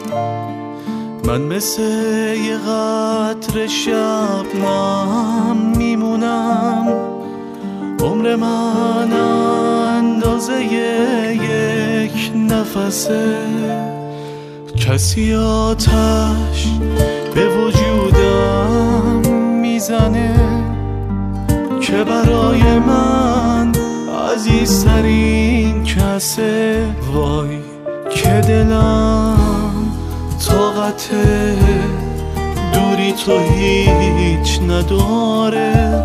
من مثل یه قطره شبنم میمونم، عمر من اندازه یک نفسه. کسی آتش به وجودم میزنه که برای من عزیزترین کسه. وای که دلم طاقت دوری تو هیچ نداره،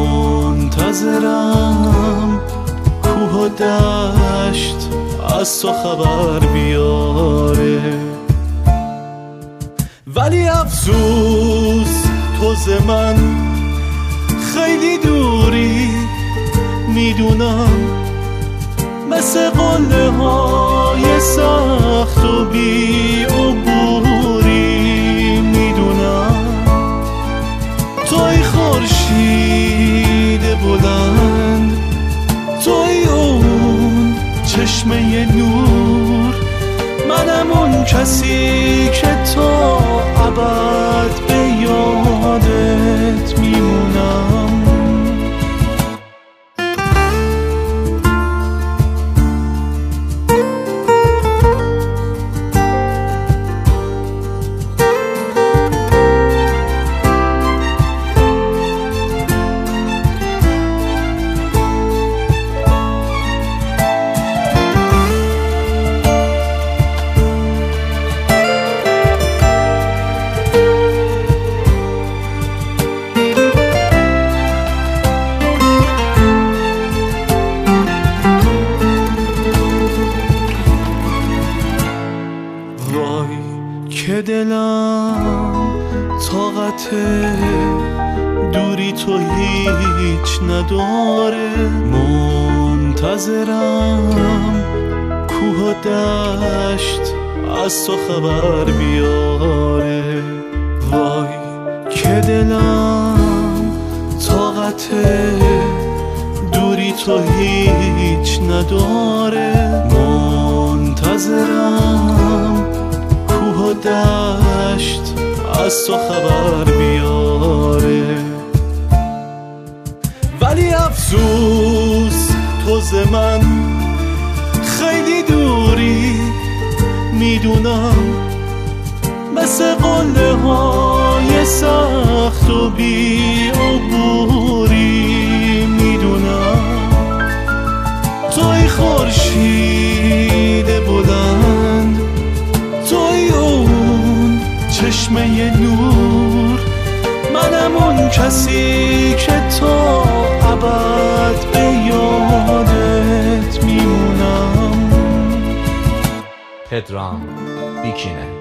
منتظرم کوه و دشت از تو خبر بیاره. ولی افسوس تو ز من خیلی دوری، میدونم مثل قله های سخت و بی عبوری. میدونم توی خورشید بلند، توی اون چشمه نور، منم اون کسی که تا ابد به یادت میمونم. که دلم طاقت دوری تو هیچ نداره، منتظرم کوه و دشت از تو خبر بیاره. وای که دلم طاقت دوری تو هیچ نداره، منتظرم کوه و دشت از تو خبر بیاره. ولی افسوس تو ز من خیلی دوری، میدونم مثل قله های سخت و بی عبوری. میدونم توی خورشید بلند، توی اون چشمه نور، منم اون کسی که تا ابد به یادت میمونم. پدرام بیکینه.